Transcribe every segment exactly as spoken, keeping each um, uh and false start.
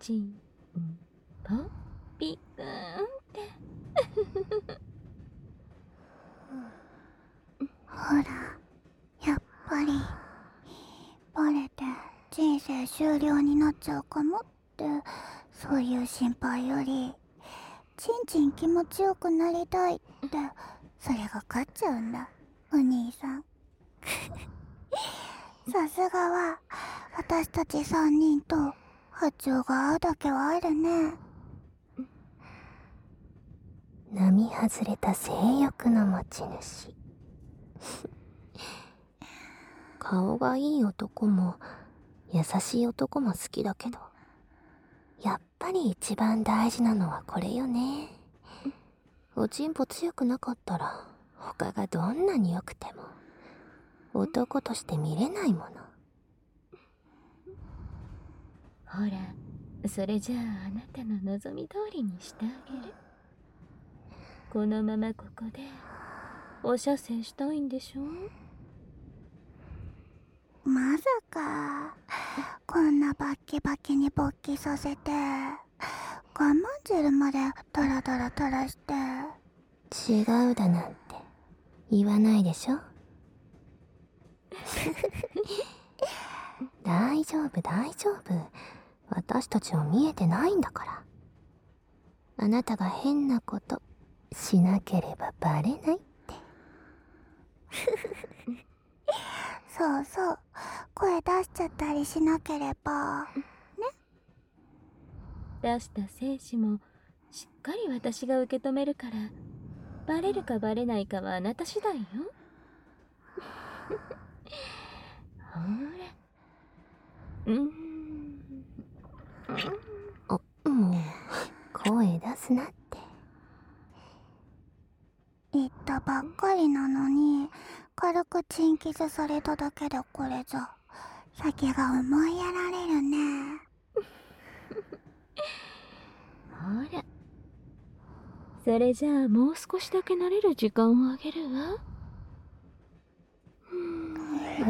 ちんぽピクーンってほら、やっぱりバレて人生終了になっちゃうかもって、そういう心配よりちんちん気持ちよくなりたいって、それが勝っちゃうんだ、お兄さん。さすがは私たちさんにんと波長が合うだけはあるね。 並外れた性欲の持ち主。顔がいい男も優しい男も好きだけど、やっぱり一番大事なのはこれよね。おちんぽ強くなかったら他がどんなに良くても男として見れないもの。 ほら、それじゃああなたの望み通りにしてあげる。このままここでお射精したいんでしょ。 まさかこんなバッキバキに勃起させて我慢汁までダラダラ垂らして。 違うだなんて言わないでしょ。大丈夫大丈夫、私たちは見えてないんだから。あなたが変なことしなければバレないって。 そうそう、声出しちゃったりしなければね。 出した精子もしっかり私が受け止めるから、バレるかバレないかはあなた次第よ。ほら、うーん、 あ、もう声出すなって言ったばっかりなのに、軽くチンキスされただけでこれじゃ先が思いやられるね。 ほら、それじゃあもう少しだけ慣れる時間をあげるわ。 うん、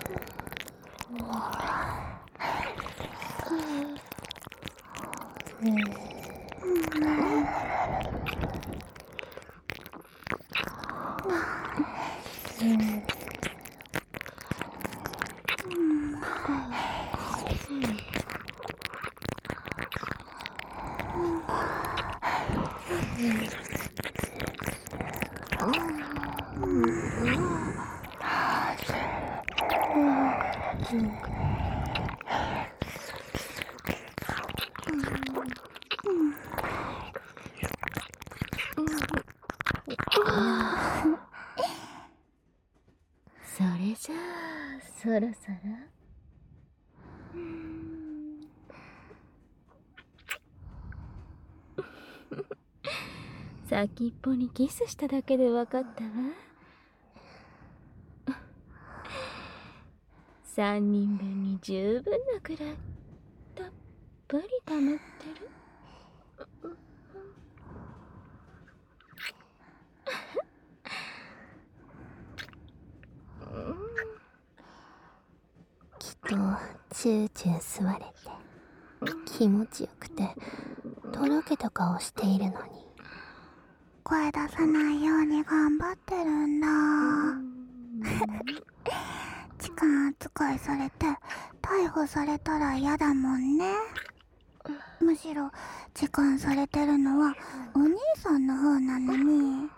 それじゃあそろそろ先っぽにキスしただけで分かったわ。三人分に十分なくらいたっぷり溜まってる。 きっとチューチュー吸われて気持ちよくてとろけた顔しているのに、 声出さないように頑張ってるんだ。痴漢扱いされて逮捕されたら嫌だもんね。むしろ痴漢されてるのはお兄さんの方なのに。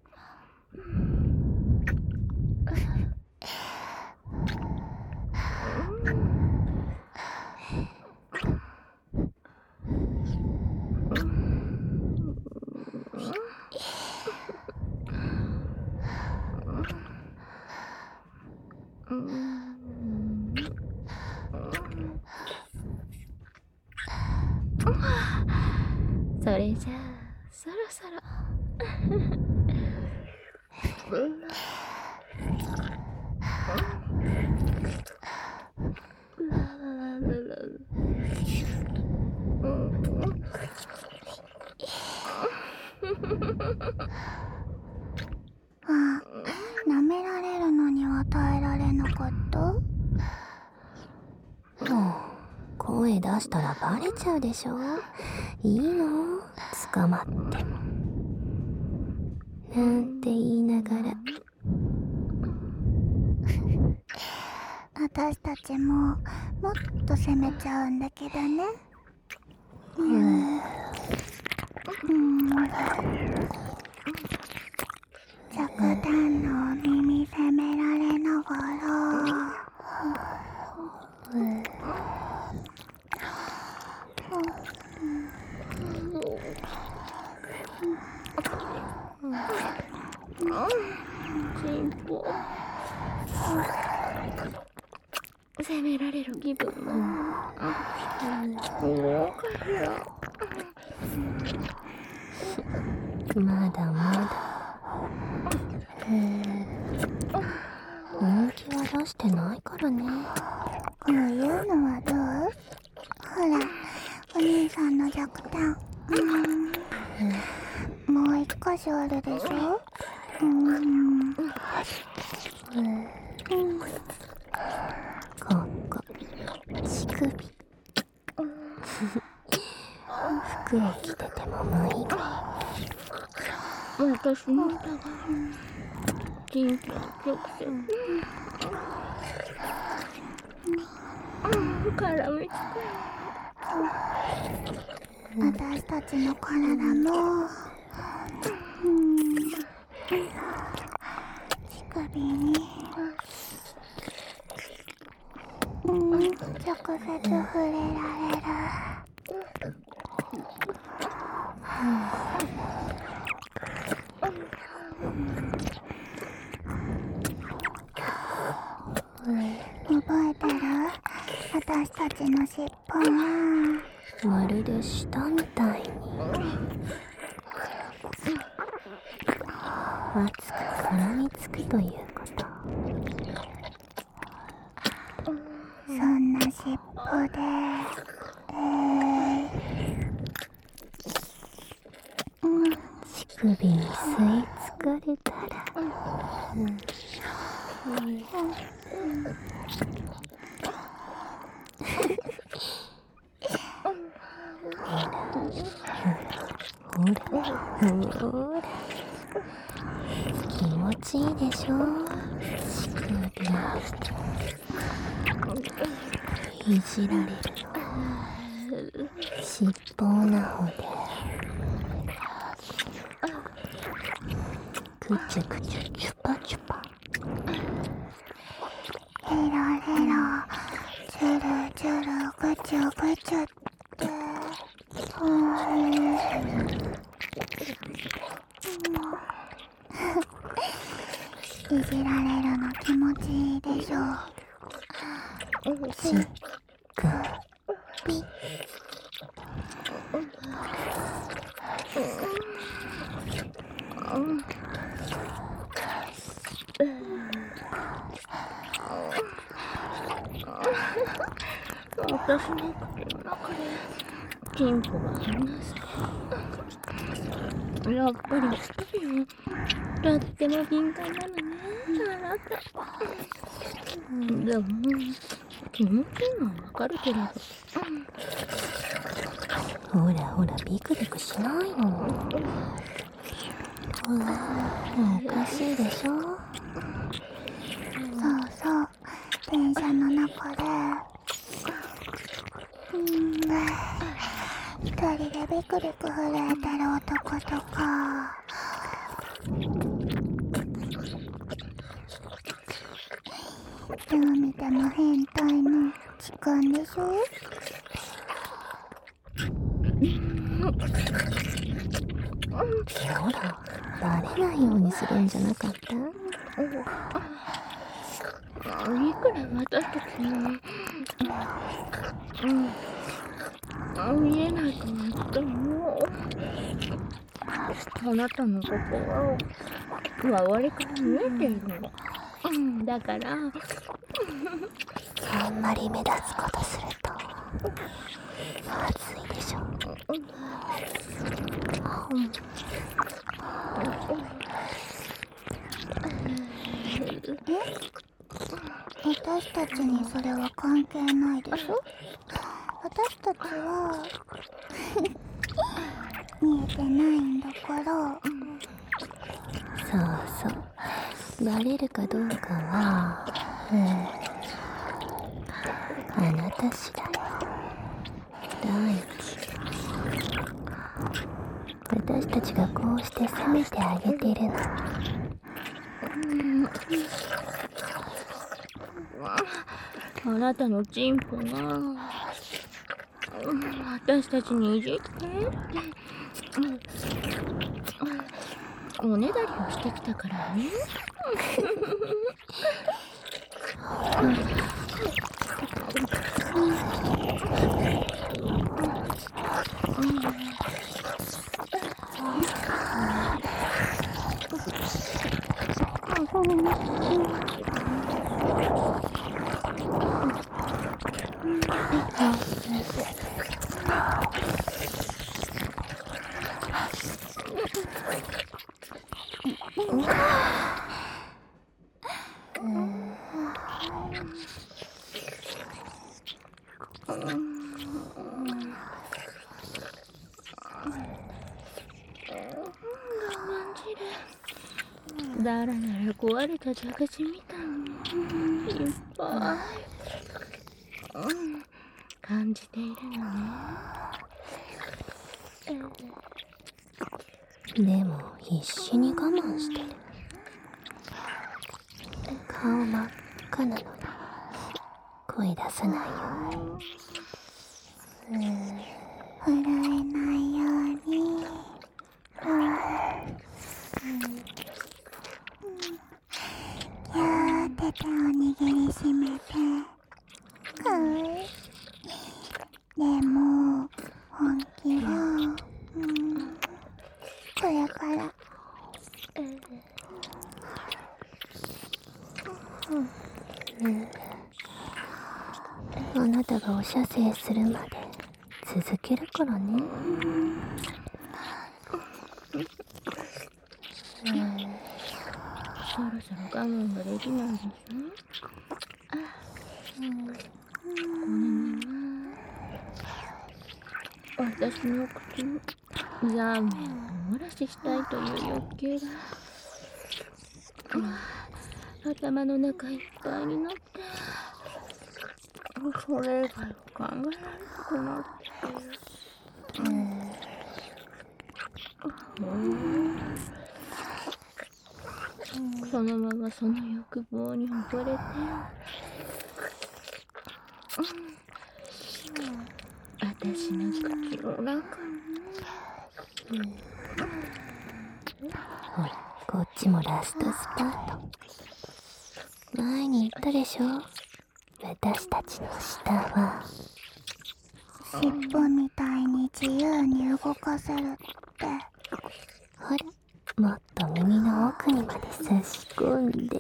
それじゃあそろそろあ、舐められるのには耐えられなかった。 もう声出出したらバレちゃうでしょ。いいの？捕まっても。なんて言いながら。 私たちももっと攻めちゃうんだけどね。うん。うん。弱弾の耳責められながら。 進歩。責められる気分も。もうかしら。 まだまだ。人気は出してないからね。 こういうのはどう？ほら、お兄さんの弱弾。うん、もう一箇所あるでしょ。うん。うん。 ここ、乳首。服を着てても無理。 私のだが人生直線。絡みつく。 私たちの体も、うん、乳首に、うん、直接触れられる。覚えてる？私たちの尻尾はまるで舌みたいに熱く絡みつくということ。 そんな尻尾で、えー、うん、 乳首に吸い付かれたら、うんうんほらほら気持ちいいでしょ。乳首いじられるの尻尾なほでくちゅくちゅチュパチュパヘロヘロチュルチュルぐちゅぐちゅって、うん、いじられるの気持ちいいでしょ。 ちっくぴ私の口の中でチンポがあります。やっぱり好きよ。とっても敏感なのね、あなた。でも気持ちいいのはわかるけれど。 ほらほらビクビクしないの。ほらおかしいでしょ。 そうそう、電車の中で、うん、一人でビクビク震えてる男とか、どう見ても変態の痴漢でしょ。 ほらバレないようにするんじゃなかった？ いくら私たちに、うん、見えないとなっても、あなたの心は周りから見えているの。うん、だからあんまり目立つことするとまずいでしょ。うん、 え？私たちにそれは関係ないでしょ。 私たちは見えてないんだから。 そうそう、バレるかどうかは、うん、あなた次第。第一、私たちがこうして責めてあげてるの。 あなたのチンポが私たちにいじっておねだりをしてきたからね。だらだら壊れた蛇口みたいにいっぱい、うん、感じているのね。 でも必死に我慢してる。顔真っ赤なのに声出さないように。 震えないように。ギャーって手を握りしめて。かわいい。でも本気は、うん、これから。 うん、あなたがお射精するまで続けるからね。うん、 そろそろ我慢ができないでしょ。うん、このまま私の口にラーメンを漏らししたいという欲求が、うん、頭の中いっぱいになって、それ以外は考えられなくなっている。うんうん、そのままその欲望に溺れて、私の口の中に、 うん、ほらこっちもラストスパート。前に言ったでしょ、私たちの舌は尻尾みたいに自由に動かせるって。 ほらもっと耳の奥にまで差し込んで。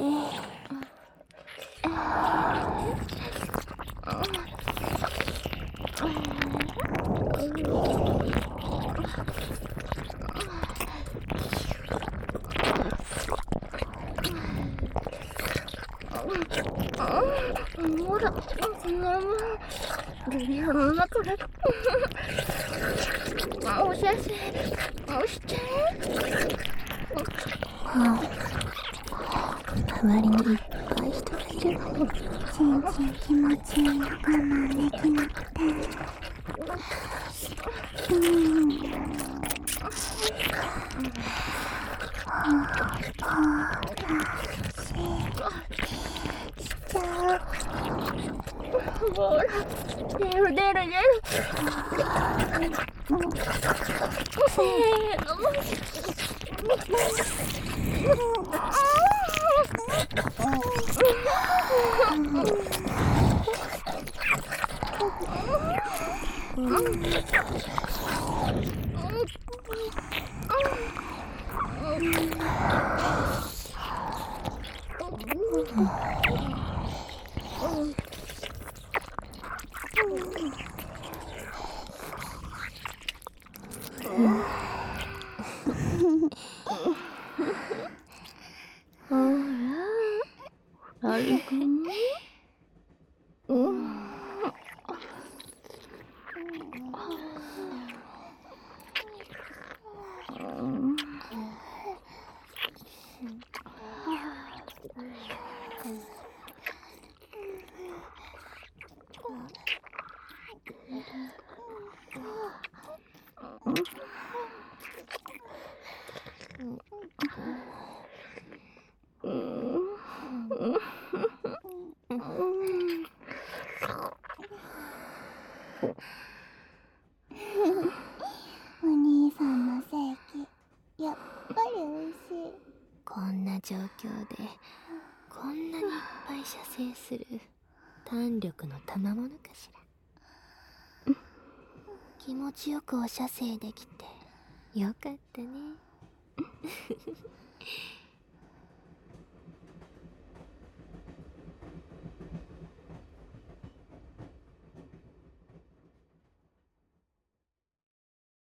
ほら、部屋の中でお写真押して。 周りにいっぱい人がいるのにちんちん気持ちいいの我慢できなくて。うんほらししちゃう。 ほら出る出る出る。せーの。ほら、二人とも。うん。 お兄さんの正規やっぱり美味しい。 こんな状況でこんなにいっぱい射精する胆力の賜物かしら。気持ちよくお射精できてよかったね。